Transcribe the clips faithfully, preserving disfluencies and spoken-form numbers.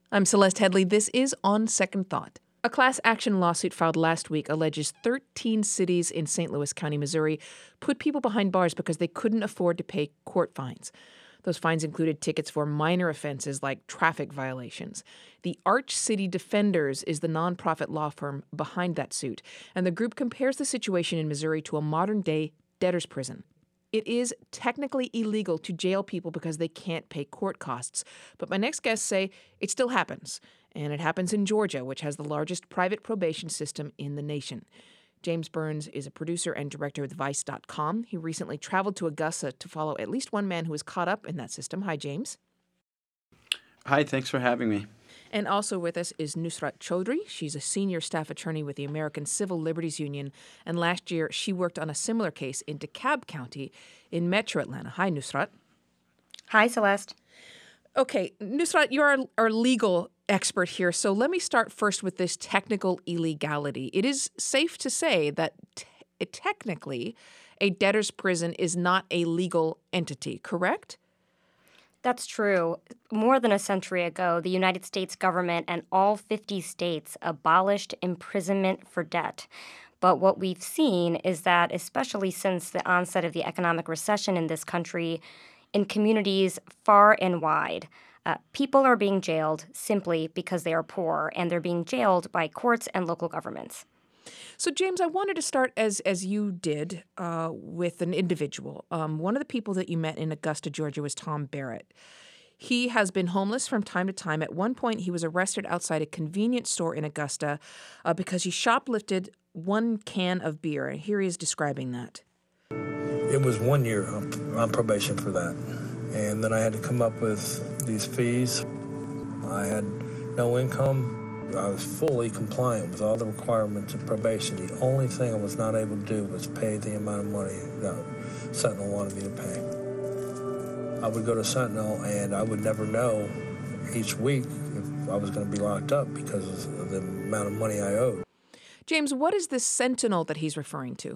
I'm Celeste Headley. This is On Second Thought. A class action lawsuit filed last week alleges thirteen cities in Saint Louis County, Missouri, put people behind bars because they couldn't afford to pay court fines. Those fines included tickets for minor offenses like traffic violations. The Arch City Defenders is the nonprofit law firm behind that suit, and the group compares the situation in Missouri to a modern-day debtor's prison. It is technically illegal to jail people because they can't pay court costs. But my next guests say it still happens. And it happens in Georgia, which has the largest private probation system in the nation. James Burns is a producer and director with Vice dot com. He recently traveled to Augusta to follow at least one man who was caught up in that system. Hi, James. Hi, thanks for having me. And also with us is Nusrat Chaudhry. She's a senior staff attorney with the American Civil Liberties Union. And last year, she worked on a similar case in DeKalb County in Metro Atlanta. Hi, Nusrat. Hi, Celeste. Okay, Nusrat, you're our, our legal expert here. So let me start first with this technical illegality. It is safe to say that t- technically a debtor's prison is not a legal entity, correct? That's true. More than a century ago, the United States government and all fifty states abolished imprisonment for debt. But what we've seen is that, especially since the onset of the economic recession in this country, in communities far and wide, uh, people are being jailed simply because they are poor, and they're being jailed by courts and local governments. So, James, I wanted to start as as you did uh, with an individual. Um, one of the people that you met in Augusta, Georgia, was Tom Barrett. He has been homeless from time to time. At one point, he was arrested outside a convenience store in Augusta uh, because he shoplifted one can of beer. And here he is describing that. It was one year on probation for that. And then I had to come up with these fees. I had no income. I was fully compliant with all the requirements of probation. The only thing I was not able to do was pay the amount of money that Sentinel wanted me to pay. I would go to Sentinel and I would never know each week if I was going to be locked up because of the amount of money I owed. James, what is this Sentinel that he's referring to?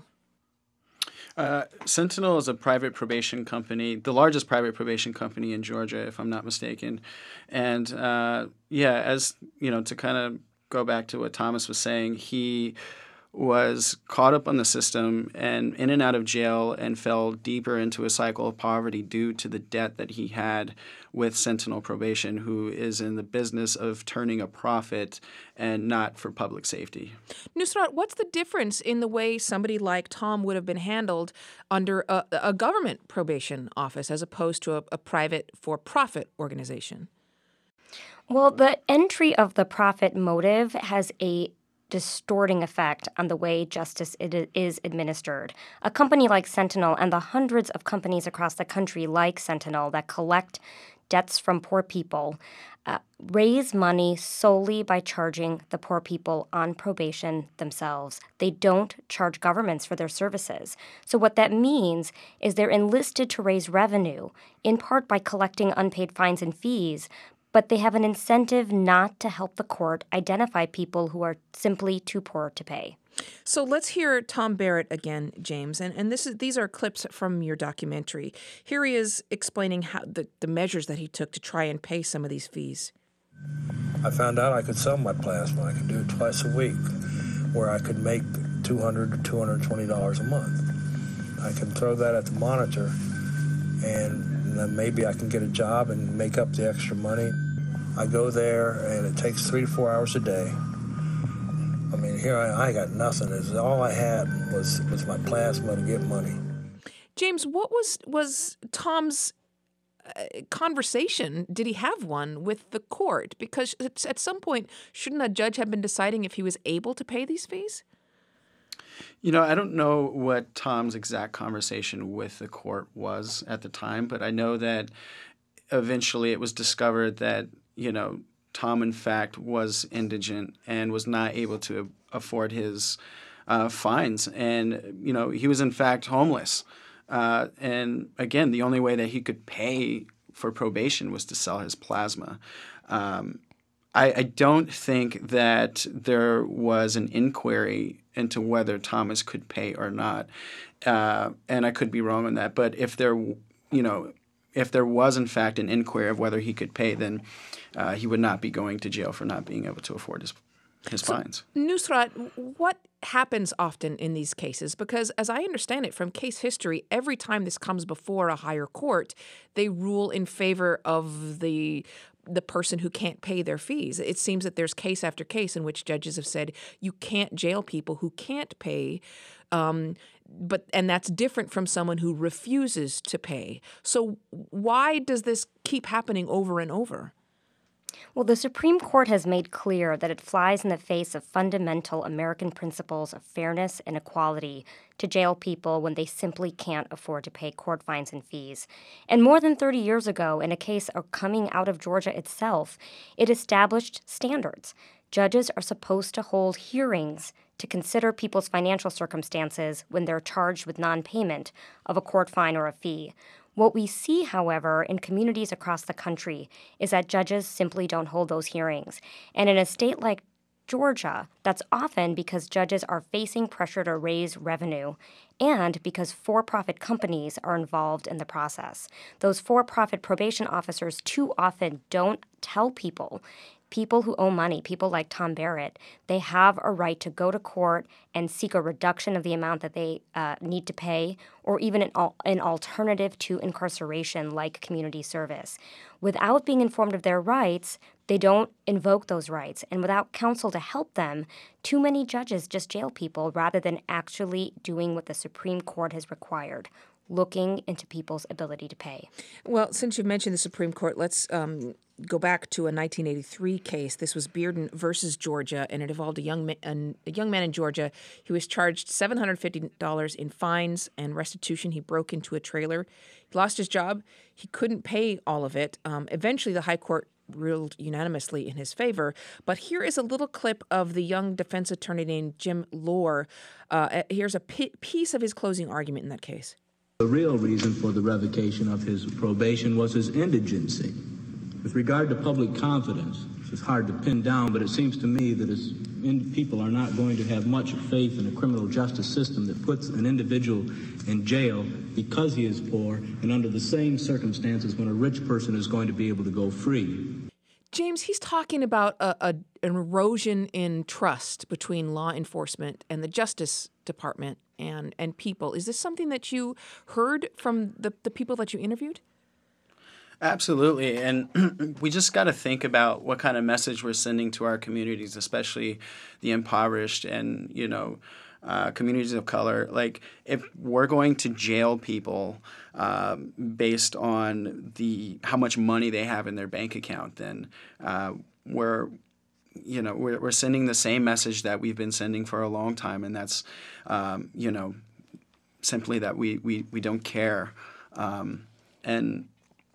Uh, Sentinel is a private probation company, the largest private probation company in Georgia, if I'm not mistaken. And uh, yeah, as you know, to kind of go back to what Thomas was saying, he was caught up on the system and in and out of jail and fell deeper into a cycle of poverty due to the debt that he had with Sentinel Probation, who is in the business of turning a profit and not for public safety. Nusrat, what's the difference in the way somebody like Tom would have been handled under a, a government probation office as opposed to a, a private for-profit organization? Well, the entry of the profit motive has a distorting effect on the way justice is administered. A company like Sentinel and the hundreds of companies across the country like Sentinel that collect debts from poor people uh, raise money solely by charging the poor people on probation themselves. They don't charge governments for their services. So what that means is they're enlisted to raise revenue, in part by collecting unpaid fines and fees, but they have an incentive not to help the court identify people who are simply too poor to pay. So let's hear Tom Barrett again, James. And and this is these are clips from your documentary. Here he is explaining how the, the measures that he took to try and pay some of these fees. I found out I could sell my plasma. I could do it twice a week, where I could make two hundred dollars to two hundred twenty dollars a month. I can throw that at the monitor, and then maybe I can get a job and make up the extra money. I go there, and it takes three to four hours a day. I mean, here I, I got nothing. It's, all I had was, was my plasma to get money. James, what was was Tom's uh, conversation? Did he have one with the court? Because at some point, shouldn't a judge have been deciding if he was able to pay these fees? You know, I don't know what Tom's exact conversation with the court was at the time, but I know that eventually it was discovered that, you know, Tom, in fact, was indigent and was not able to afford his uh, fines. And, you know, he was, in fact, homeless. Uh, and, again, the only way that he could pay for probation was to sell his plasma. Um, I, I don't think that there was an inquiry into whether Thomas could pay or not. Uh, and I could be wrong on that. But if there, you know, if there was in fact an inquiry of whether he could pay, then uh, he would not be going to jail for not being able to afford his his so, fines. Nusrat, what happens often in these cases? Because as I understand it from case history, every time this comes before a higher court, they rule in favor of the the person who can't pay their fees. It seems that there's case after case in which judges have said you can't jail people who can't pay, um, but and that's different from someone who refuses to pay. So why does this keep happening over and over? Well, the Supreme Court has made clear that it flies in the face of fundamental American principles of fairness and equality to jail people when they simply can't afford to pay court fines and fees. And more than thirty years ago, in a case coming out of Georgia itself, it established standards. Judges are supposed to hold hearings to consider people's financial circumstances when they're charged with non-payment of a court fine or a fee. What we see, however, in communities across the country is that judges simply don't hold those hearings. And in a state like Georgia, that's often because judges are facing pressure to raise revenue and because for-profit companies are involved in the process. Those for-profit probation officers too often don't tell people People who owe money, people like Tom Barrett, they have a right to go to court and seek a reduction of the amount that they uh, need to pay, or even an, al- an alternative to incarceration like community service. Without being informed of their rights, they don't invoke those rights. And without counsel to help them, too many judges just jail people rather than actually doing what the Supreme Court has required, looking into people's ability to pay. Well, since you've mentioned the Supreme Court, let's um, go back to a nineteen eighty-three case. This was Bearden versus Georgia, and it involved a young, ma- an, a young man in Georgia. He was charged seven hundred fifty dollars in fines and restitution. He broke into a trailer. He lost his job. He couldn't pay all of it. Um, eventually, the high court ruled unanimously in his favor. But here is a little clip of the young defense attorney named Jim Lohr. Uh, here's a p- piece of his closing argument in that case. The real reason for the revocation of his probation was his indigency. With regard to public confidence, it's hard to pin down, but it seems to me that as in, people are not going to have much faith in a criminal justice system that puts an individual in jail because he is poor and under the same circumstances when a rich person is going to be able to go free. James, he's talking about a, a, an erosion in trust between law enforcement and the Justice Department and, and people. Is this something that you heard from the, the people that you interviewed? Absolutely. And we just got to think about what kind of message we're sending to our communities, especially the impoverished and, you know, uh, communities of color. Like, if we're going to jail people um, based on the how much money they have in their bank account, then uh, we're you know we're, we're sending the same message that we've been sending for a long time, and that's um, you know simply that we we, we don't care. Um, and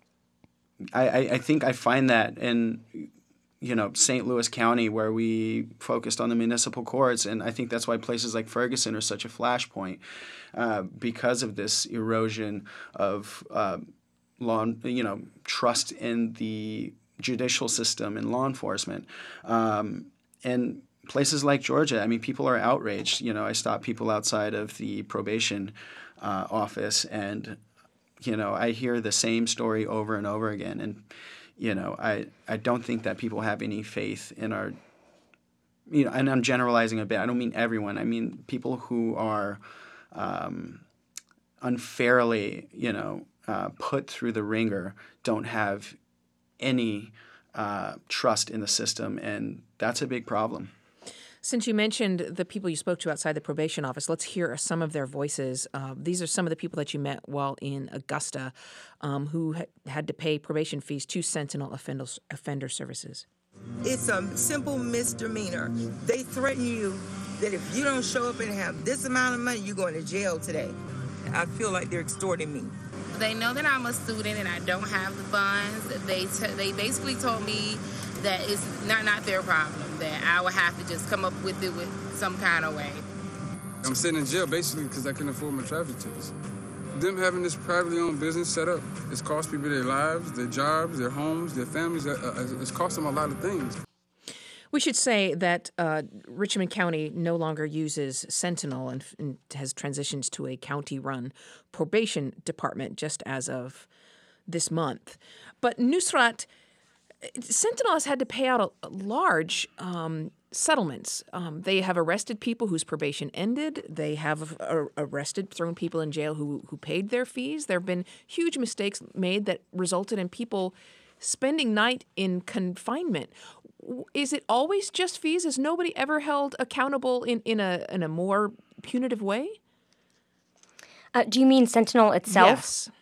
I, I, I think I find that in you know, Saint Louis County, where we focused on the municipal courts. And I think that's why places like Ferguson are such a flashpoint uh, because of this erosion of uh, law, you know, trust in the judicial system and law enforcement. Um, and places like Georgia, I mean, people are outraged. You know, I stop people outside of the probation uh, office and, you know, I hear the same story over and over again. And You know, I, I don't think that people have any faith in our, you know, and I'm generalizing a bit. I don't mean everyone. I mean people who are um, unfairly, you know, uh, put through the ringer don't have any uh, trust in the system, and that's a big problem. Since you mentioned the people you spoke to outside the probation office, let's hear some of their voices. Uh, these are some of the people that you met while in Augusta um, who ha- had to pay probation fees to Sentinel Offender, offender Services. It's a simple misdemeanor. They threaten you that if you don't show up and have this amount of money, you're going to jail today. I feel like they're extorting me. They know that I'm a student and I don't have the funds. They t- they basically told me that it's not, not their problem, that I would have to just come up with it with some kind of way. I'm sitting in jail basically because I couldn't afford my traffic tickets. Them having this privately owned business set up, it's cost people their lives, their jobs, their homes, their families. It's cost them a lot of things. We should say that uh, Richmond County no longer uses Sentinel and, and has transitioned to a county-run probation department just as of this month. But Nusrat, Sentinel has had to pay out a, a large um, settlements. Um, they have arrested people whose probation ended. They have uh, arrested, thrown people in jail who who paid their fees. There have been huge mistakes made that resulted in people spending night in confinement. Is it always just fees? Is nobody ever held accountable in, in a in a more punitive way? Uh, do you mean Sentinel itself? Yes.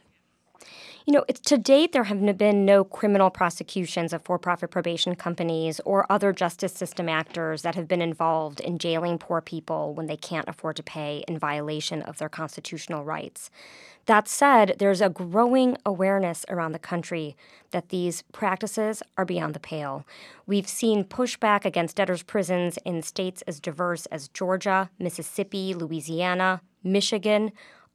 You know, it's, to date, there have been no criminal prosecutions of for-profit probation companies or other justice system actors that have been involved in jailing poor people when they can't afford to pay in violation of their constitutional rights. That said, there's a growing awareness around the country that these practices are beyond the pale. We've seen pushback against debtors' prisons in states as diverse as Georgia, Mississippi, Louisiana, Michigan,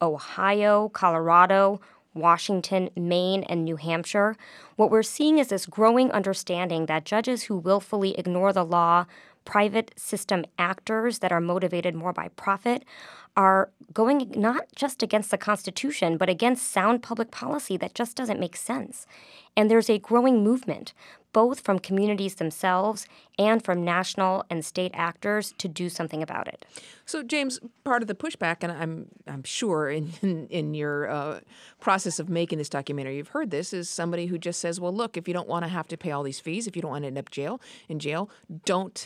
Ohio, Colorado, Washington, Maine, and New Hampshire. What we're seeing is this growing understanding that judges who willfully ignore the law, private system actors that are motivated more by profit, are going not just against the Constitution, but against sound public policy that just doesn't make sense. And there's a growing movement, both from communities themselves and from national and state actors, to do something about it. So, James, part of the pushback, and I'm I'm sure in in, in your uh, process of making this documentary, you've heard this, is somebody who just says, well, look, if you don't want to have to pay all these fees, if you don't want to end up jail in jail, don't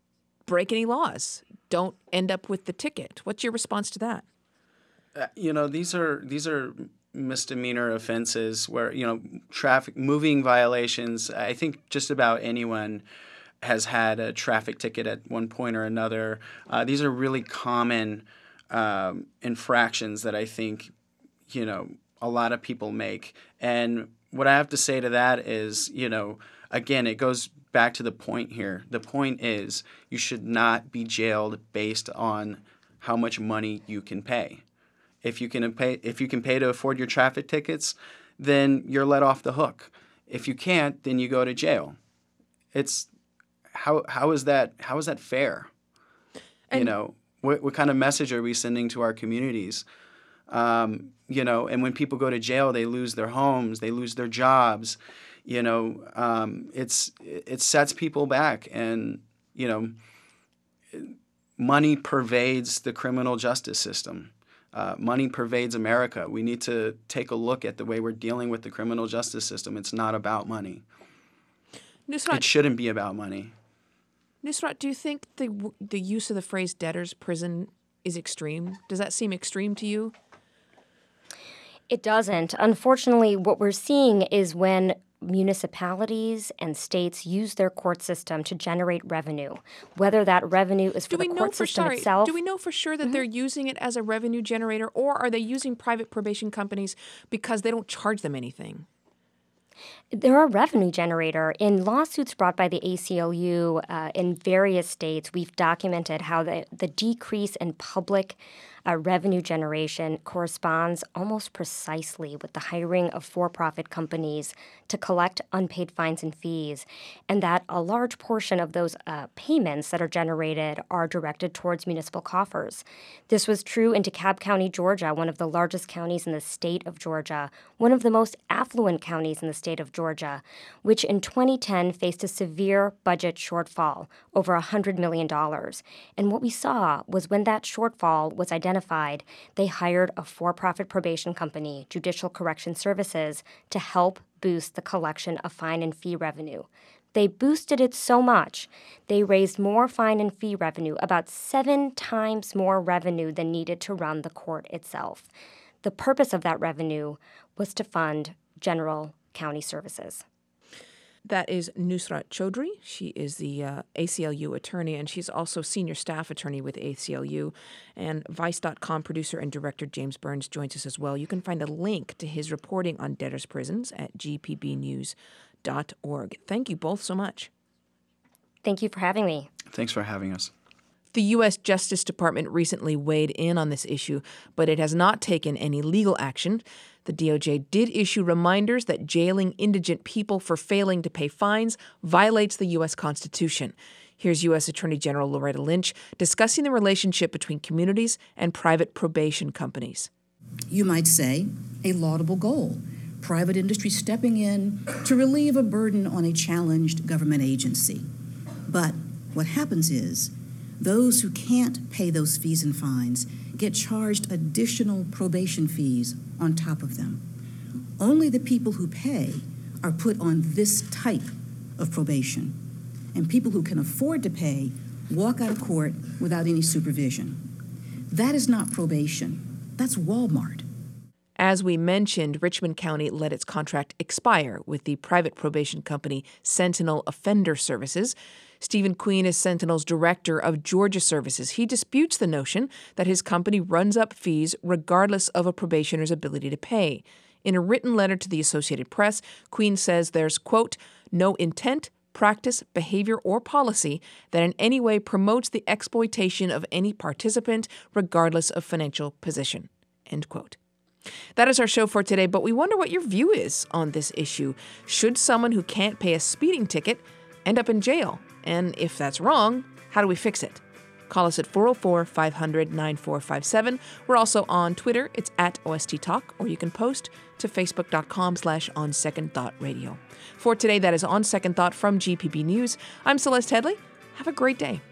break any laws. Don't end up with the ticket. What's your response to that? Uh, you know, these are these are misdemeanor offenses where, you know, traffic moving violations. I think just about anyone has had a traffic ticket at one point or another. Uh, these are really common um, infractions that I think, you know, a lot of people make. And what I have to say to that is, you know, again, it goes back to the point here. The point is you should not be jailed based on how much money you can pay. If you can pay, if you can pay to afford your traffic tickets, then you're let off the hook. If you can't, then you go to jail. It's how how is that how is that fair? And you know, what what kind of message are we sending to our communities? Um, you know, and when people go to jail, they lose their homes, they lose their jobs. You know, um, it's it sets people back, and you know, money pervades the criminal justice system. Uh, money pervades America. We need to take a look at the way we're dealing with the criminal justice system. It's not about money. Nusrat, it shouldn't be about money. Nusrat, do you think the the use of the phrase debtor's prison is extreme? Does that seem extreme to you? It doesn't. Unfortunately, what we're seeing is when municipalities and states use their court system to generate revenue, whether that revenue is for the court system sorry, itself. Do we know for sure that mm-hmm. they're using it as a revenue generator, or are they using private probation companies because they don't charge them anything? They're a revenue generator. In lawsuits brought by the A C L U uh, in various states, we've documented how the, the decrease in public uh, revenue generation corresponds almost precisely with the hiring of for-profit companies to collect unpaid fines and fees, and that a large portion of those uh, payments that are generated are directed towards municipal coffers. This was true in DeKalb County, Georgia, one of the largest counties in the state of Georgia, one of the most affluent counties in the state of Georgia, which in twenty ten faced a severe budget shortfall, over one hundred million dollars. And what we saw was when that shortfall was identified, they hired a for-profit probation company, Judicial Correction Services, to help boost the collection of fine and fee revenue. They boosted it so much, they raised more fine and fee revenue, about seven times more revenue than needed to run the court itself. The purpose of that revenue was to fund general county services. That is Nusrat Chaudhry. She is the uh, A C L U attorney, and she's also senior staff attorney with A C L U. And Vice dot com producer and director James Burns joins us as well. You can find a link to his reporting on debtors' prisons at g p b news dot org. Thank you both so much. Thank you for having me. Thanks for having us. The U S Justice Department recently weighed in on this issue, but it has not taken any legal action. The D O J did issue reminders that jailing indigent people for failing to pay fines violates the U S Constitution. Here's U S Attorney General Loretta Lynch discussing the relationship between communities and private probation companies. You might say a laudable goal. private industry stepping in to relieve a burden on a challenged government agency. But what happens is those who can't pay those fees and fines get charged additional probation fees on top of them. Only the people who pay are put on this type of probation, and people who can afford to pay walk out of court without any supervision. That is not probation. That's Walmart. As we mentioned, Richmond County let its contract expire with the private probation company Sentinel Offender Services. Stephen Queen is Sentinel's director of Georgia Services. He disputes the notion that his company runs up fees regardless of a probationer's ability to pay. In a written letter to the Associated Press, Queen says there's, quote, no intent, practice, behavior, or policy that in any way promotes the exploitation of any participant regardless of financial position, end quote. That is our show for today, but we wonder what your view is on this issue. Should someone who can't pay a speeding ticket end up in jail? And if that's wrong, how do we fix it? Call us at four oh four, five hundred, nine four five seven. We're also on Twitter. It's at O S T Talk, or you can post to facebook.com slash on second thought radio. For today, that is On Second Thought from G P B News. I'm Celeste Headley. Have a great day.